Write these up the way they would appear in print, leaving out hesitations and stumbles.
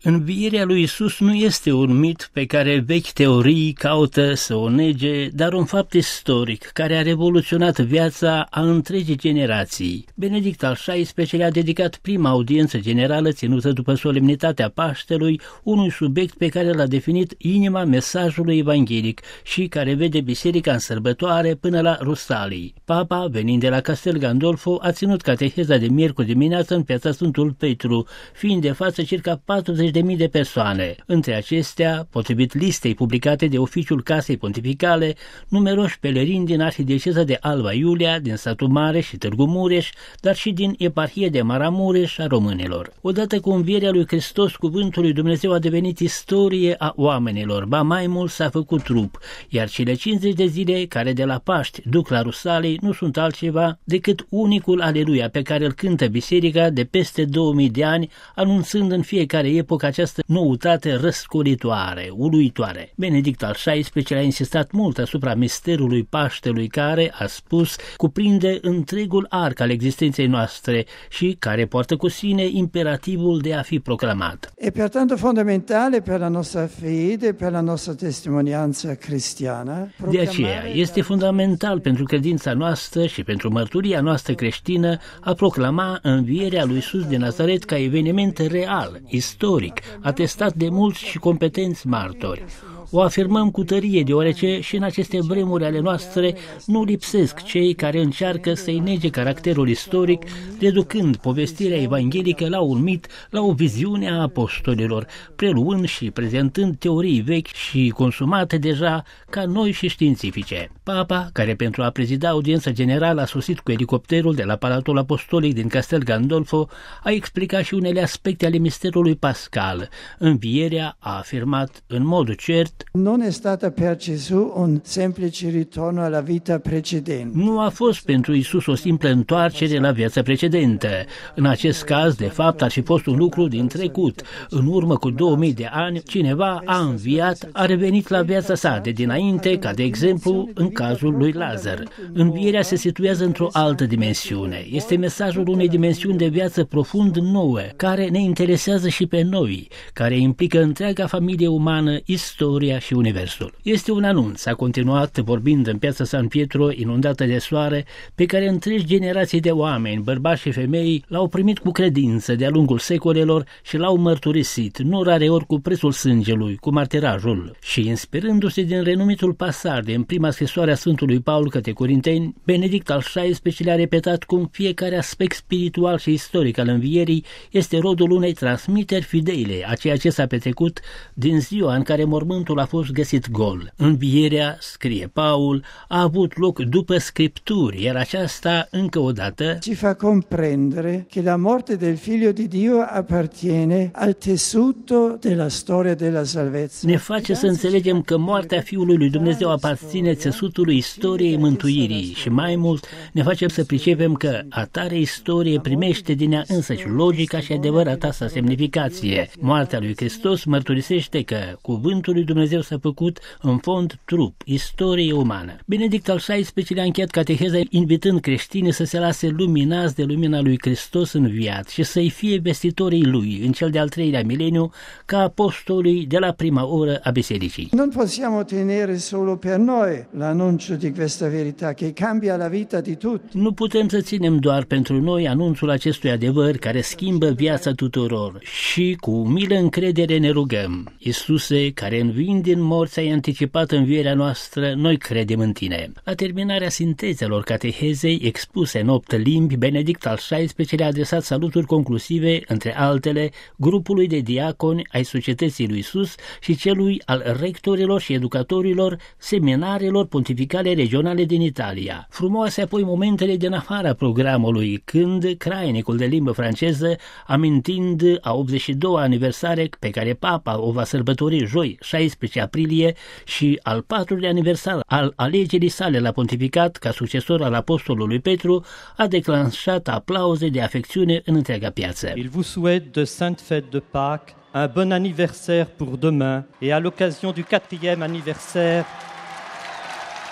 Învierea lui Iisus nu este un mit pe care vechi teorii caută să o nege, dar un fapt istoric care a revoluționat viața a întregii generații. Benedict al XVI-lea a dedicat prima audiență generală ținută după solemnitatea Paștelui unui subiect pe care l-a definit inima mesajului evanghelic și care vede biserica în sărbătoare până la Rusalii. Papa, venind de la Castel Gandolfo, a ținut cateheza de miercuri dimineață în piața Sfântul Petru, fiind de față circa 40.000 de persoane. Între acestea, potrivit listei publicate de Oficiul Casei Pontificale, numeroși pelerini din arhidieceza de Alba Iulia, din Satu Mare și Târgu Mureș, dar și din eparhie de Maramureș a românilor. Odată cu învierea lui Hristos, cuvântul lui Dumnezeu a devenit istorie a oamenilor, ba mai mult s-a făcut trup, iar cele 50 de zile care de la Paști duc la Rusalii nu sunt altceva decât unicul Aleluia pe care îl cântă biserica de peste 2000 de ani, anunțând în fiecare epocă această noutate răscolitoare, uluitoare. Benedict al XVI-lea a insistat mult asupra misterului Paștelui care, a spus, cuprinde întregul arc al existenței noastre și care poartă cu sine imperativul de a fi proclamat. E pertanto fondamentale per la nostra fede, per la nostra testimonianza cristiana. De aceea, este fundamental pentru credința noastră și pentru mărturia noastră creștină a proclama învierea lui Iisus de Nazaret ca eveniment real, istoric, atestat de mulți și competenți martori. O afirmăm cu tărie, deoarece și în aceste vremuri ale noastre nu lipsesc cei care încearcă să-i nege caracterul istoric, reducând povestirea evanghelică la un mit, la o viziune a apostolilor, preluând și prezentând teorii vechi și consumate deja ca noi și științifice. Papa, care pentru a prezida audiența generală a sosit cu elicopterul de la Palatul Apostolic din Castel Gandolfo, a explicat și unele aspecte ale misterului pascal. Învierea, a afirmat în mod cert, non è stata per Gesù un semplice ritorno alla vita precedente. Nu a fost pentru Iisus o simplă întoarcere la viața precedentă. În acest caz, de fapt, ar fi fost un lucru din trecut. În urmă cu 2000 de ani, cineva a înviat, a revenit la viața sa de dinainte, ca de exemplu în cazul lui Lazar. Învierea se situează într-o altă dimensiune. Este mesajul unei dimensiuni de viață profund nouă, care ne interesează și pe noi, care implică întreaga familie umană, istoria și universul. Este un anunț, a continuat vorbind în piața San Pietro, inundată de soare, pe care întregi generații de oameni, bărbați și femei, l-au primit cu credință de-a lungul secolelor și l-au mărturisit, nu rareori cu prețul sângelui, cu martirajul. Și inspirându-se din renumitul pasaj din prima scrisoare a Sfântului Paul către Corinteni, Benedict al XVI-lea a repetat cum fiecare aspect spiritual și istoric al învierii este rodul unei transmiteri fidele a ceea ce s-a petrecut din ziua în care mormântul a fost găsit gol. Învierea, scrie Paul, a avut loc după Scripturi, iar aceasta, încă o dată, ci fa comprendere che la morte del Figlio di Dio appartiene al tessuto della storia della salvezza. Ne face să înțelegem că moartea Fiului lui Dumnezeu aparține țesutului istoriei mântuirii și mai mult ne face să pricepem că atare istorie primește din ea însăși logica și adevărata sa semnificație. Moartea lui Hristos mărturisește că cuvântul lui Dumnezeu s-a făcut în fond trup, istorie umană. Benedict al XVI-lea a încheiat cateheza invitând creștinii să se lase luminați de lumina lui Hristos înviat și să-i fie vestitorii lui în cel de-al treilea mileniu ca apostolii de la prima oră a bisericii. Non possiamo tenere solo per noi l'annuncio di questa verità che cambia la vita di tutti. Nu putem să ținem doar pentru noi anunțul acestui adevăr care schimbă viața tuturor și cu umilă încredere ne rugăm. Iisuse, care înviind din morți ai anticipat învierea noastră, noi credem în tine. La terminarea sintezelor catehezei expuse în 8 limbi, Benedict al XVI-lea a adresat saluturi conclusive, între altele, grupului de diaconi ai Societății lui Iisus și celui al rectorilor și educatorilor seminarilor pontificale regionale din Italia. Frumoase apoi momentele din afara programului, când crainicul de limbă franceză, amintind a 82-a aniversare pe care Papa o va sărbători joi, 16 aprilie, și al 4-lea aniversar al alegerii sale la pontificat ca succesor al apostolului Petru, a declanșat aplauze de afecțiune în întreaga piață. Il vous souhaite de sainte fête de Pâques, un bon anniversaire pour demain et à l'occasion du 4e anniversaire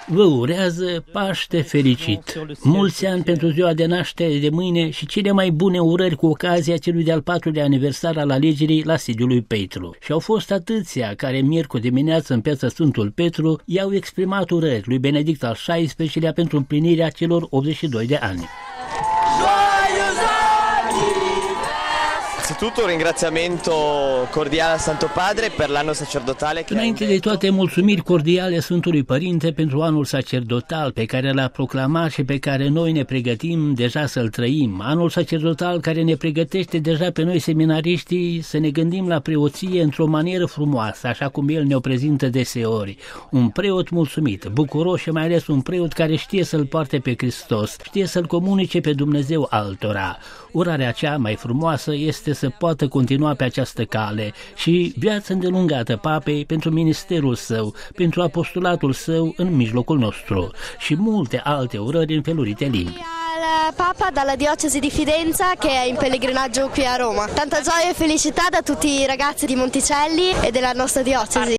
vă urează Paște fericit, mulți ani pentru ziua de naștere de mâine și cele mai bune urări cu ocazia celui de-al 4-lea aniversar al alegerii la sediul lui Petru. Și au fost atâția care miercuri dimineață în piața Sfântul Petru i-au exprimat urări lui Benedict al XVI-lea pentru împlinirea celor 82 de ani. Innanzitutto un ringraziamento cordiale a Santo Padre per l'anno sacerdotale. Înainte de toate, mulțumiri cordiale Sfântului Părinte pentru anul sacerdotal pe care l-a proclamat și pe care noi ne pregătim deja să-l trăim. Anul sacerdotal care ne pregătește deja pe noi seminariștii să ne gândim la preoție într-o manieră frumoasă, așa cum el ne-o prezintă deseori. Un preot mulțumit, bucuros și mai ales un preot care știe să-L poarte pe Hristos, știe să-L comunice pe Dumnezeu altora. Urarea cea mai frumoasă este să poată continua pe această cale și viața îndelungată Papei pentru ministerul său, pentru apostolatul său în mijlocul nostru și multe alte urări în felurite limbi. Papa dalla diocesi di Fidenza che è in pellegrinaggio qui a Roma. Tanta gioia e felicità da tutti i ragazzi di Monticelli e della nostra diocesi.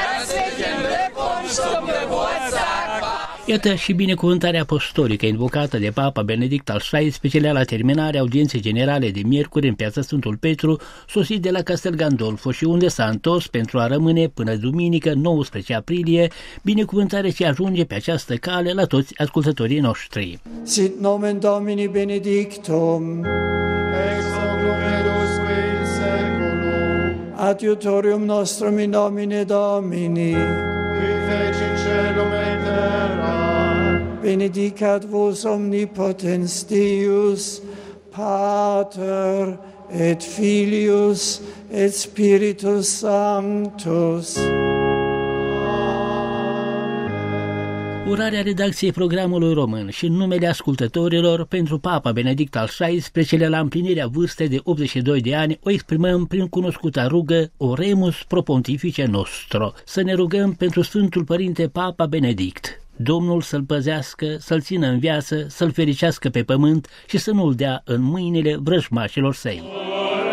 Iată și binecuvântarea apostolică invocată de Papa Benedict al XVI-lea la terminarea audienței generale de miercuri în piața Sfântul Petru, sosit de la Castel Gandolfo și unde s-a întors pentru a rămâne până duminică 19 aprilie, binecuvântare ce ajunge pe această cale la toți ascultătorii noștri. Sit nomen Domini benedictum, ex hoc nunc et usque in seculum, adiutorium nostrum in nomine Domini, qui fecit caelum et terra, benedicat vos omnipotens Deus, Pater et Filius et Spiritus Sanctus. Urarea redacției programului român și în numele ascultătorilor pentru Papa Benedict al XVI-lea la împlinirea vârstei de 82 de ani o exprimăm prin cunoscuta rugă Oremus pro Pontifice nostro. Să ne rugăm pentru Sfântul Părinte Papa Benedict. Domnul să-l păzească, să-l țină în viață, să-l fericească pe pământ și să nu-l dea în mâinile vrăjmașilor săi.